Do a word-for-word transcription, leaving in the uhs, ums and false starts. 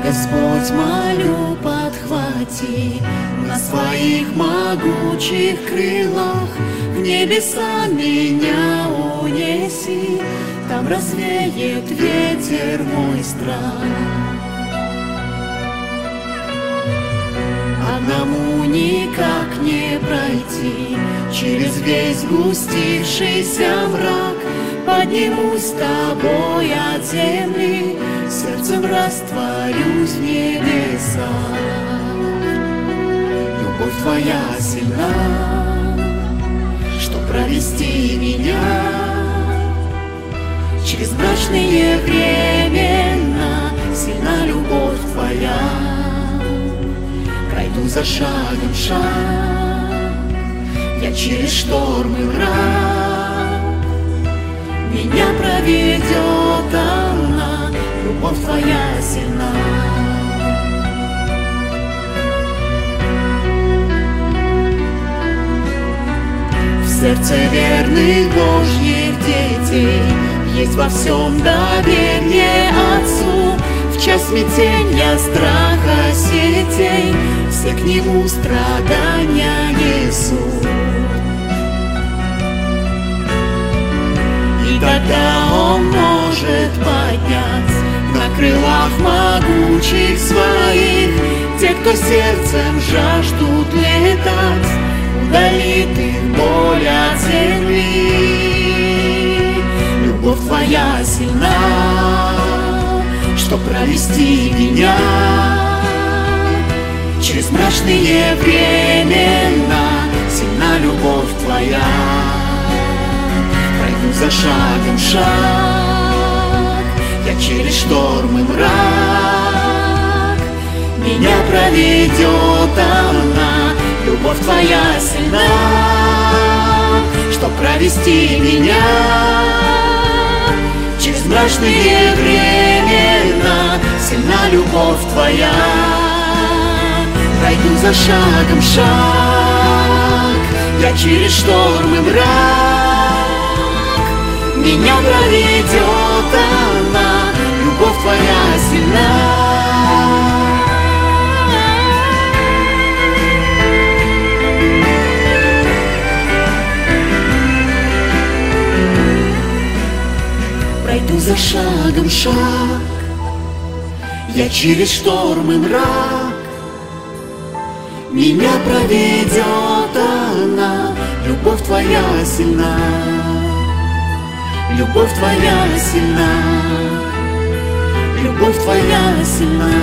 Господь, молю, подхвати на своих могучих крылах, в небеса меня унеси, там развеет ветер мой страх. Одному никак не пройти через весь густившийся мрак. Поднимусь с тобой от земли, сердцем растворюсь в небесах. Любовь твоя сильна, чтоб провести меня через мрачные времена. Сильна любовь твоя, пройду за шагом шаг я через шторм и мрак. Меня проведет она, любовь твоя сильна. В сердце верных Божьих детей есть во всем доверие Отцу. В час смятенья, страха, сетей все к Нему страдания несут. И тогда Он может поднять на крылах могучих своих тех, кто сердцем жаждут летать, удалит их боль от земли. Любовь твоя сильна, чтоб провести меня через мрачные времена. Сильна любовь твоя, пройду за шагом шаг я через шторм и мрак. Меня проведет она, любовь твоя сильна, чтоб провести меня через мрачные времена. Сильна любовь твоя, пройду за шагом шаг я через шторм и мрак. Меня проведет она, любовь твоя сильна. Пройду за шагом шаг я через шторм и мрак. Меня проведет она, любовь твоя сильна. Любовь твоя сильна, любовь твоя сильна.